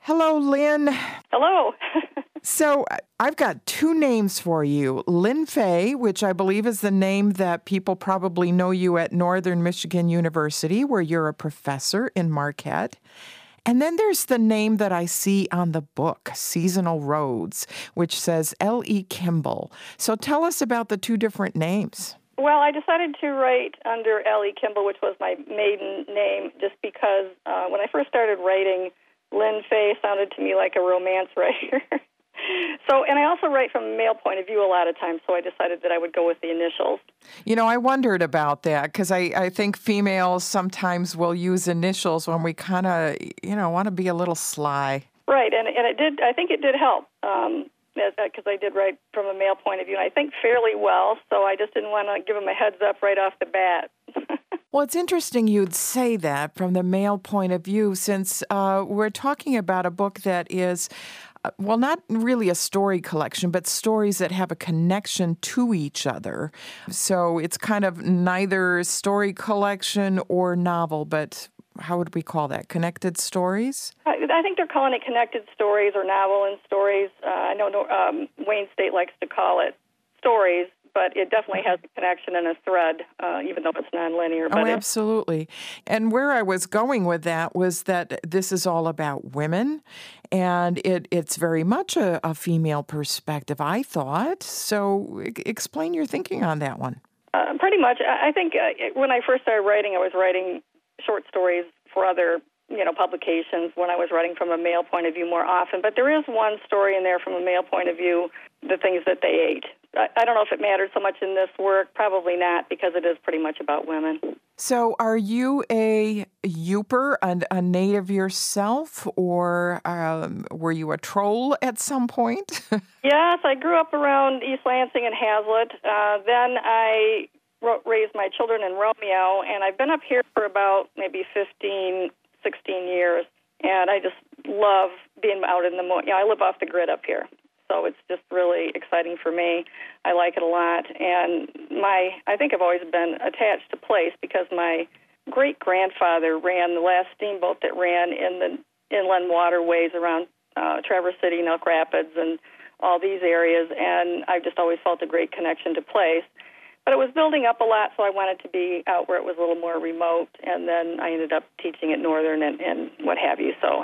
Hello, Lynn. Hello. So I've got two names for you. Lynn Fay, which I believe is the name that people probably know you at Northern Michigan University, where you're a professor in Marquette. And then there's the name that I see on the book, Seasonal Roads, which says L.E. Kimball. So tell us about the two different names. Well, I decided to write under L.E. Kimball, which was my maiden name, just because when I first started writing, Lynn Fay sounded to me like a romance writer. And I also write from a male point of view a lot of times, so I decided that I would go with the initials. You know, I wondered about that because I think females sometimes will use initials when we kind of, want to be a little sly. Right, and it did. I think it did help because I did write from a male point of view, and I think fairly well, so I just didn't want to give them a heads up right off the bat. Well, it's interesting you'd say that from the male point of view, since we're talking about a book that is, not really a story collection, but stories that have a connection to each other. So it's kind of neither story collection or novel, but how would we call that? Connected stories? I think they're calling it connected stories or novel and stories. I know Wayne State likes to call it stories, but it definitely has a connection and a thread, even though it's nonlinear. Oh, absolutely. And where I was going with that was that this is all about women, and it's very much a female perspective, I thought. So explain your thinking on that one. Pretty much. I think when I first started writing, I was writing short stories for other publications when I was writing from a male point of view more often. But there is one story in there from a male point of view, the things that they ate. I don't know if it matters so much in this work. Probably not, because it is pretty much about women. So are you a Yooper, a native yourself, or were you a troll at some point? Yes, I grew up around East Lansing and Hazlitt. Then I raised my children in Romeo, and I've been up here for about maybe 15, 16 years, and I just love being out in the morning. I live off the grid up here, so it's just really exciting for me. I like it a lot, and I think I've always been attached to place because my great-grandfather ran the last steamboat that ran in the inland waterways around Traverse City and Elk Rapids and all these areas, and I've just always felt a great connection to place. But it was building up a lot, so I wanted to be out where it was a little more remote, and then I ended up teaching at Northern and what have you. So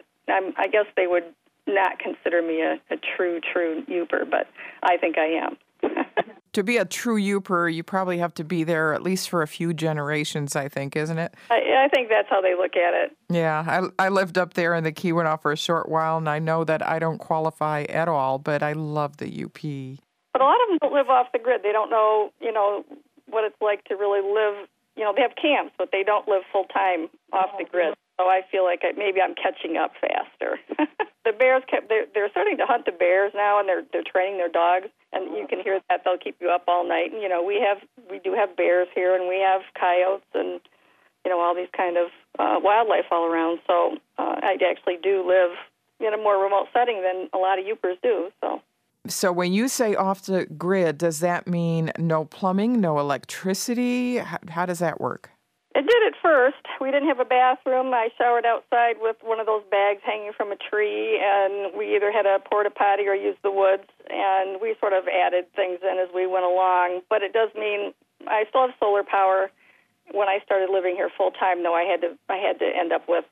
I guess they would not consider me a true Yooper, but I think I am. To be a true Yooper, you probably have to be there at least for a few generations, I think, isn't it? I think that's how they look at it. Yeah, I lived up there in the Keweenaw for a short while, and I know that I don't qualify at all, but I love the UP. But a lot of them don't live off the grid. They don't know, what it's like to really live. They have camps, but they don't live full-time off the grid. So I feel like maybe I'm catching up faster. The bears they're starting to hunt the bears now, and they're training their dogs, and you can hear that they'll keep you up all night. And we do have bears here, and we have coyotes, and all these kind of wildlife all around. So I actually do live in a more remote setting than a lot of Yoopers do. So when you say off the grid, does that mean no plumbing, no electricity? How does that work? It did at first. We didn't have a bathroom. I showered outside with one of those bags hanging from a tree, and we either had a porta potty or used the woods, and we sort of added things in as we went along. But it does mean I still have solar power. When I started living here full time, though, I had to end up with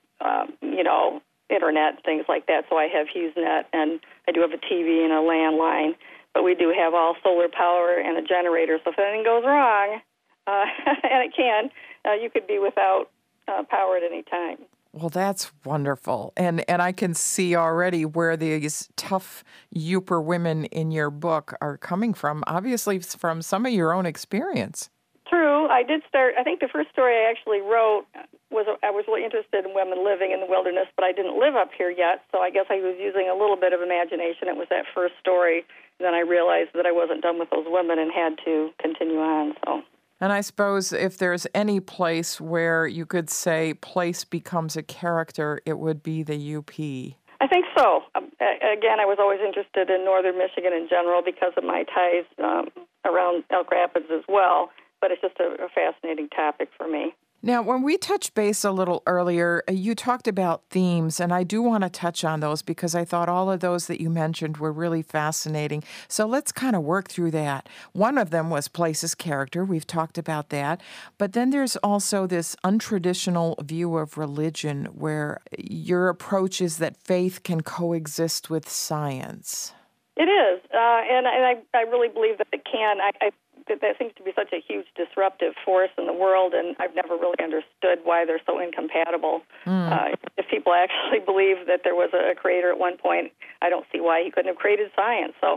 internet, things like that. So I have HughesNet, and I do have a TV and a landline. But we do have all solar power and a generator. So if anything goes wrong, and it can, you could be without power at any time. Well, that's wonderful. And I can see already where these tough Yooper women in your book are coming from, obviously from some of your own experience. True. I did start, I think the first story I actually wrote was I was really interested in women living in the wilderness, but I didn't live up here yet, so I guess I was using a little bit of imagination. It was that first story. And then I realized that I wasn't done with those women and had to continue on, so... And I suppose if there's any place where you could say place becomes a character, it would be the UP. I think so. Again, I was always interested in northern Michigan in general because of my ties around Elk Rapids as well, but it's just a fascinating topic for me. Now, when we touched base a little earlier, you talked about themes, and I do want to touch on those because I thought all of those that you mentioned were really fascinating. So let's kind of work through that. One of them was place as character. We've talked about that. But then there's also this untraditional view of religion where your approach is that faith can coexist with science. It is, and I really believe that it can. That seems to be such a huge disruptive force in the world, and I've never really understood why they're so incompatible. If people actually believe that there was a creator at one point, I don't see why he couldn't have created science. So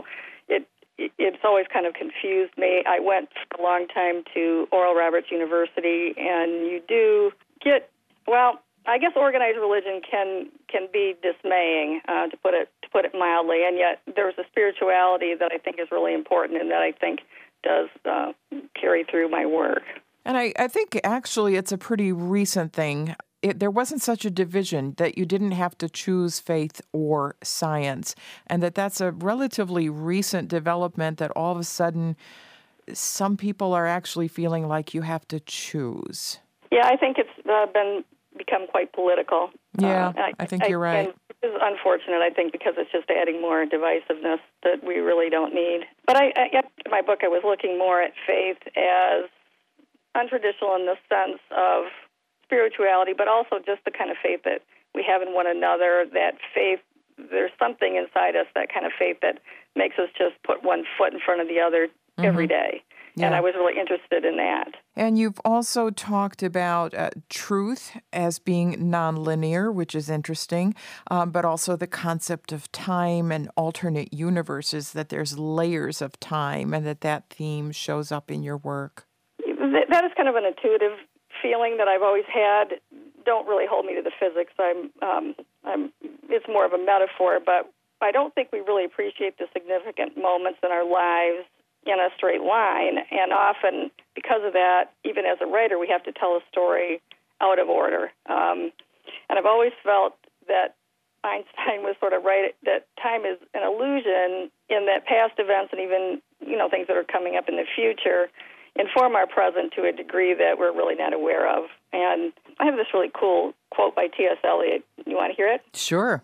it's always kind of confused me. I went for a long time to Oral Roberts University, and you do get, well, I guess organized religion can be dismaying, to put it mildly, and yet there's a spirituality that I think is really important and that I think does carry through my work. And I think actually it's a pretty recent thing. There wasn't such a division that you didn't have to choose faith or science, and that's a relatively recent development that all of a sudden some people are actually feeling like you have to choose. Yeah, I think it's become quite political. Yeah, I think you're right. And it is unfortunate, I think, because it's just adding more divisiveness that we really don't need. But in my book, I was looking more at faith as untraditional in the sense of spirituality, but also just the kind of faith that we have in one another, that faith, there's something inside us, that kind of faith that makes us just put one foot in front of the other every day. Yeah. And I was really interested in that. And you've also talked about truth as being nonlinear, which is interesting, but also the concept of time and alternate universes, that there's layers of time, and that theme shows up in your work. That is kind of an intuitive feeling that I've always had. Don't really hold me to the physics. It's more of a metaphor, but I don't think we really appreciate the significant moments in our lives in a straight line, and often because of that, even as a writer, we have to tell a story out of order. And I've always felt that Einstein was sort of right, that time is an illusion in that past events and even, things that are coming up in the future inform our present to a degree that we're really not aware of. And I have this really cool quote by T.S. Eliot. You want to hear it? Sure.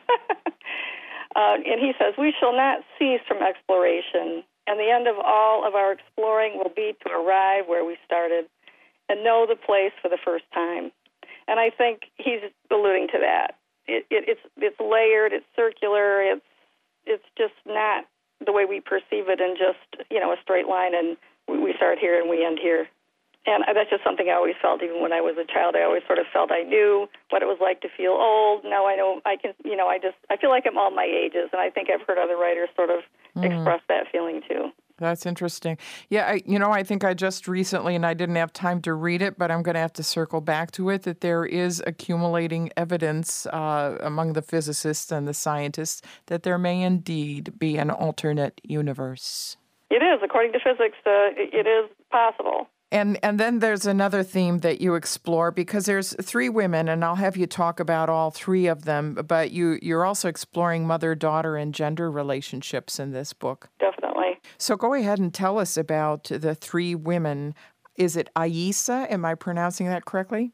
And he says, "We shall not cease from exploration, and the end of all of our exploring will be to arrive where we started and know the place for the first time." And I think he's alluding to that. It's layered, it's circular, it's just not the way we perceive it in just, a straight line, and we start here and we end here. And that's just something I always felt, even when I was a child. I always sort of felt I knew what it was like to feel old. Now I know I can, I feel like I'm all my ages, and I think I've heard other writers sort of express that feeling too. That's interesting. Yeah, I think I just recently, and I didn't have time to read it, but I'm going to have to circle back to it, that there is accumulating evidence among the physicists and the scientists that there may indeed be an alternate universe. It is. According to physics, it is possible. And then there's another theme that you explore, because there's three women, and I'll have you talk about all three of them, but you're also exploring mother-daughter and gender relationships in this book. Definitely. So go ahead and tell us about the three women. Is it Aisa? Am I pronouncing that correctly?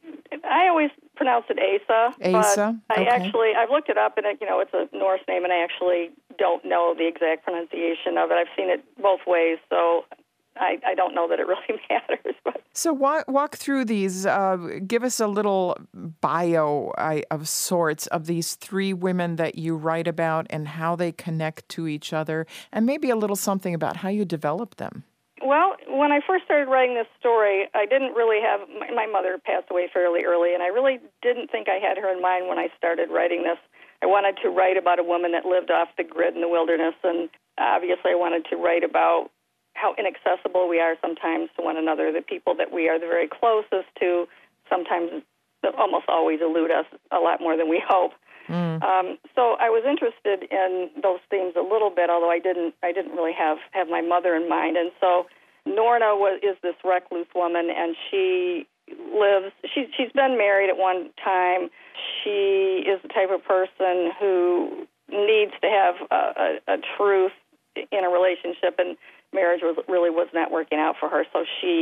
I always pronounce it Asa. Asa? But I've looked it up, and it's a Norse name, and I actually don't know the exact pronunciation of it. I've seen it both ways, so I don't know that it really matters. But. So walk through these. Give us a little bio of sorts of these three women that you write about and how they connect to each other, and maybe a little something about how you develop them. Well, when I first started writing this story, I didn't really have, my mother passed away fairly early, and I really didn't think I had her in mind when I started writing this. I wanted to write about a woman that lived off the grid in the wilderness, and obviously I wanted to write about how inaccessible we are sometimes to one another. The people that we are the very closest to sometimes, almost always, elude us a lot more than we hope. So I was interested in those themes a little bit, although I didn't really have my mother in mind. And so Norna is this recluse woman, and she's been married at one time. She is the type of person who needs to have a truth in a relationship, and marriage was not working out for her. So she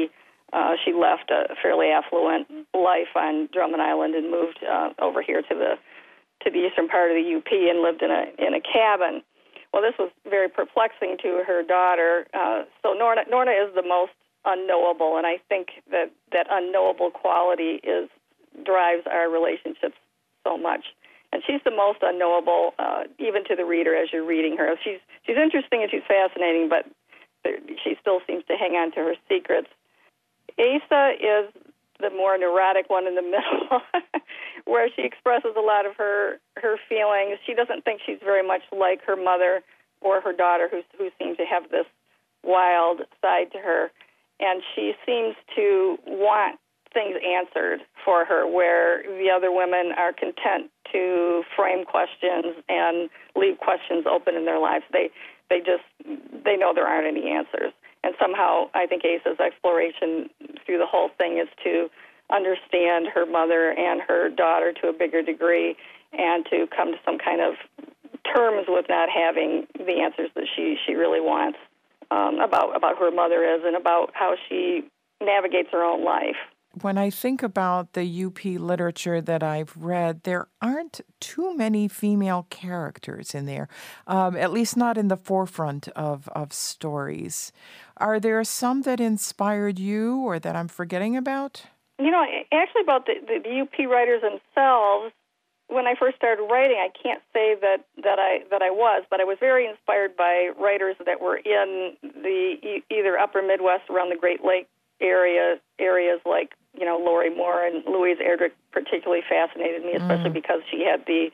She left a fairly affluent life on Drummond Island and moved over here to the eastern part of the UP and lived in a cabin. Well, this was very perplexing to her daughter. So Norna is the most unknowable, and I think that unknowable quality drives our relationships so much. And she's the most unknowable, even to the reader as you're reading her. She's interesting and she's fascinating, but she still seems to hang on to her secrets. Asa is the more neurotic one in the middle, where she expresses a lot of her feelings. She doesn't think she's very much like her mother or her daughter, who seem to have this wild side to her. And she seems to want things answered for her, where the other women are content to frame questions and leave questions open in their lives. They know there aren't any answers. And somehow I think Asa's exploration through the whole thing is to understand her mother and her daughter to a bigger degree and to come to some kind of terms with not having the answers that she really wants about who her mother is and about how she navigates her own life. When I think about the UP literature that I've read, there aren't too many female characters in there, at least not in the forefront of stories. Are there some that inspired you or that I'm forgetting about? You know, actually about the UP writers themselves, when I first started writing, I can't say that I was, but I was very inspired by writers that were in the either upper Midwest around the Great Lake areas like, you know, Lori Moore and Louise Erdrich particularly fascinated me, especially because she had the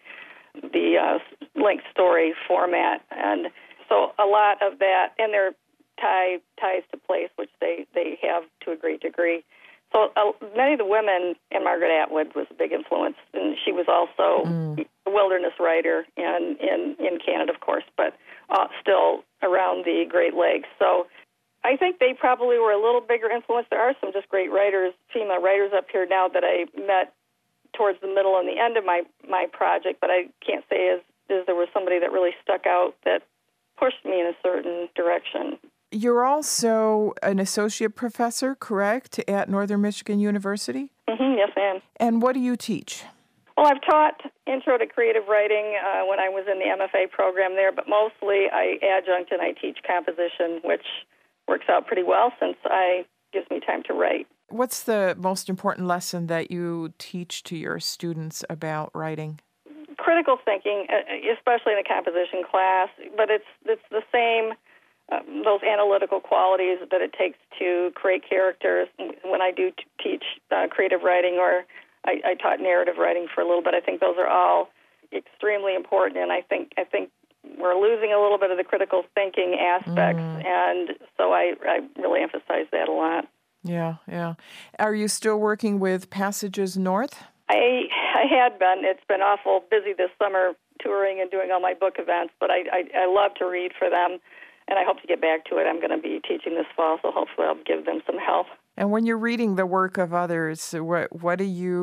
linked story format. And so a lot of that, and their ties to place, which they have to a great degree. So many of the women, and Margaret Atwood was a big influence, and she was also a wilderness writer in Canada, of course, but still around the Great Lakes. So I think they probably were a little bigger influence. There are some just great writers, female writers up here now that I met towards the middle and the end of my project, but I can't say as there was somebody that really stuck out that pushed me in a certain direction. You're also an associate professor, correct, at Northern Michigan University? Mm-hmm, yes, I am. And what do you teach? Well, I've taught Intro to Creative Writing when I was in the MFA program there, but mostly I adjunct and I teach composition, which works out pretty well since it gives me time to write. What's the most important lesson that you teach to your students about writing? Critical thinking, especially in a composition class, but it's the same, those analytical qualities that it takes to create characters. When I do teach creative writing, or I taught narrative writing for a little bit, I think those are all extremely important, and I think we're losing a little bit of the critical thinking aspects, and so I really emphasize that a lot. Yeah. Are you still working with Passages North? I had been. It's been awful busy this summer touring and doing all my book events, but I love to read for them, and I hope to get back to it. I'm going to be teaching this fall, so hopefully I'll give them some help. And when you're reading the work of others, what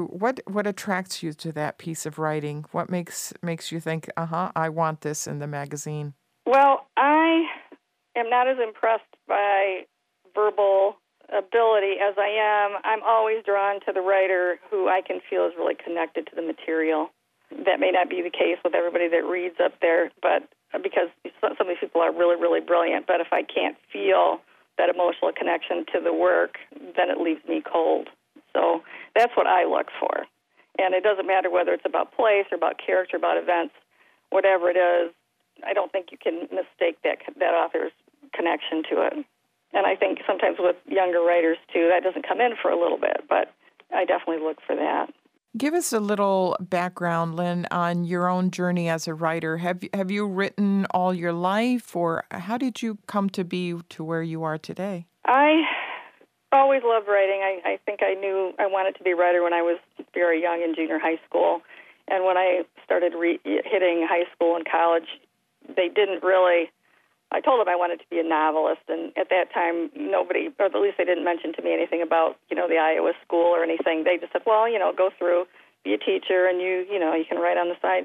attracts you to that piece of writing? What makes you think, I want this in the magazine? Well, I am not as impressed by verbal ability as I am. I'm always drawn to the writer who I can feel is really connected to the material. That may not be the case with everybody that reads up there, but because some of these people are really, really brilliant, but if I can't feel that emotional connection to the work, then it leaves me cold. So that's what I look for. And it doesn't matter whether it's about place or about character, about events, whatever it is, I don't think you can mistake that author's connection to it. And I think sometimes with younger writers, too, that doesn't come in for a little bit, but I definitely look for that. Give us a little background, Lynn, on your own journey as a writer. Have you written all your life, or how did you come to be to where you are today? I always loved writing. I think I knew I wanted to be a writer when I was very young in junior high school. And when I started hitting high school and college, they didn't really... I told them I wanted to be a novelist, and at that time, nobody, or at least they didn't mention to me anything about, the Iowa school or anything. They just said, well, go through, be a teacher, and you can write on the side.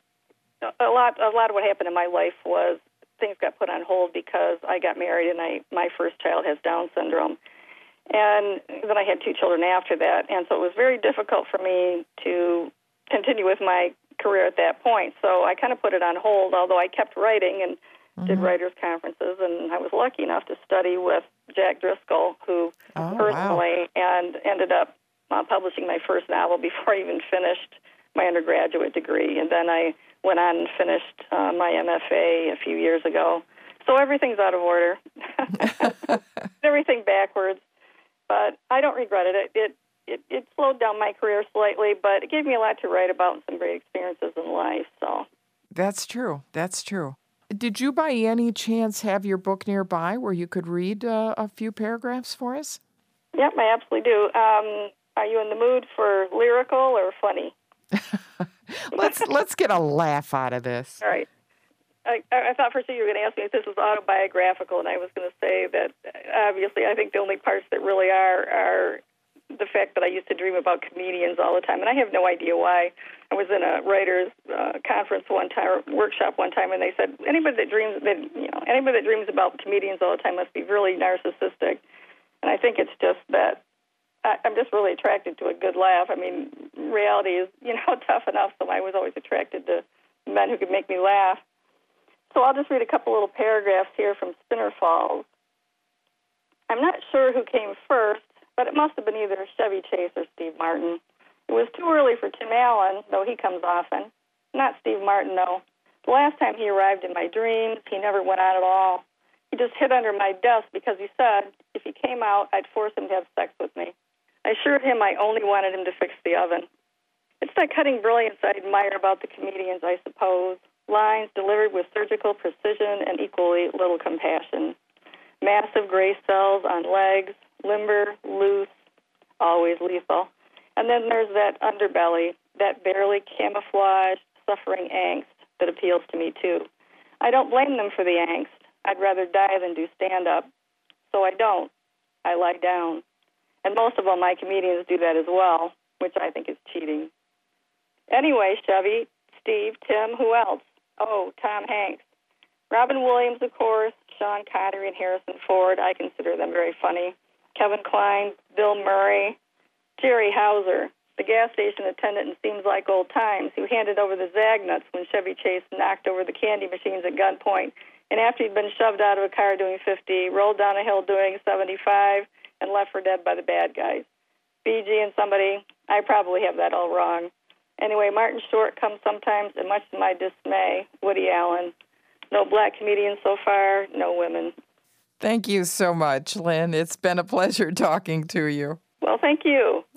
A lot of what happened in my life was things got put on hold because I got married, and my first child has Down syndrome. And then I had 2 children after that, and so it was very difficult for me to continue with my career at that point. So I kind of put it on hold, although I kept writing and did writers' conferences, and I was lucky enough to study with Jack Driscoll, who personally, and ended up publishing my first novel before I even finished my undergraduate degree. And then I went on and finished my MFA a few years ago. So everything's out of order, everything backwards. But I don't regret it. It slowed down my career slightly, but it gave me a lot to write about and some great experiences in life. So that's true. That's true. Did you by any chance have your book nearby where you could read a few paragraphs for us? Yep, I absolutely do. Are you in the mood for lyrical or funny? Let's get a laugh out of this. All right. I thought for sure you were going to ask me if this was autobiographical, and I was going to say that obviously I think the only parts that really are the fact that I used to dream about comedians all the time, and I have no idea why. I was in a writers' conference one time, workshop one time, and they said anybody that dreams about comedians all the time must be really narcissistic. And I think it's just that I'm just really attracted to a good laugh. I mean, reality is tough enough, so I was always attracted to men who could make me laugh. So I'll just read a couple little paragraphs here from Spinner Falls. I'm not sure who came first, but it must have been either Chevy Chase or Steve Martin. It was too early for Tim Allen, though he comes often. Not Steve Martin, though. The last time he arrived in my dreams, he never went out at all. He just hid under my desk because he said if he came out, I'd force him to have sex with me. I assured him I only wanted him to fix the oven. It's that cutting brilliance I admire about the comedians, I suppose. Lines delivered with surgical precision and equally little compassion. Massive gray cells on legs, limber, loose, always lethal. And then there's that underbelly, that barely camouflaged, suffering angst that appeals to me, too. I don't blame them for the angst. I'd rather die than do stand-up. So I don't. I lie down. And most of all, my comedians do that as well, which I think is cheating. Anyway, Chevy, Steve, Tim, who else? Oh, Tom Hanks. Robin Williams, of course, Sean Connery and Harrison Ford. I consider them very funny. Kevin Kline, Bill Murray, Jerry Hauser, the gas station attendant in Seems Like Old Times, who handed over the Zagnuts when Chevy Chase knocked over the candy machines at gunpoint, and after he'd been shoved out of a car doing 50, rolled down a hill doing 75, and left for dead by the bad guys. BG and somebody, I probably have that all wrong. Anyway, Martin Short comes sometimes, and much to my dismay, Woody Allen. No black comedians so far, no women. Thank you so much, Lynn. It's been a pleasure talking to you. Well, thank you.